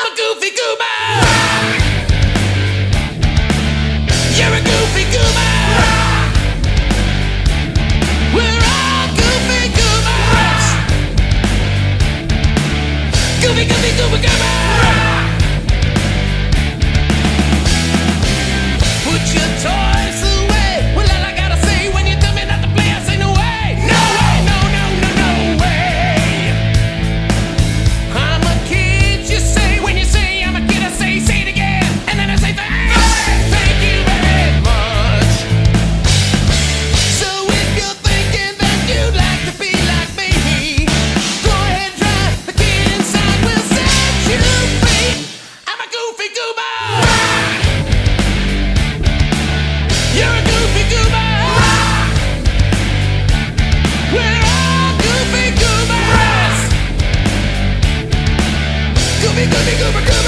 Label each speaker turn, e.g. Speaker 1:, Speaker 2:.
Speaker 1: a goofy goober. You're a goofy goober. We're all goofy goobers. Goofy, goofy, goober, goober. Put your toys away. Well, all I gotta say when you tell me not to play, I say no way. No way, no, no, no, no way. I'm a kid, you say. When you say I'm a kid, I say it again. And then I say thank you very much. So if you're thinking that you'd like to be like me, go ahead, try. The kid inside will set you free. I'm a goofy goober. You're a goofy goober. We're all goofy goobers. Goofy, goofy, goober, goober.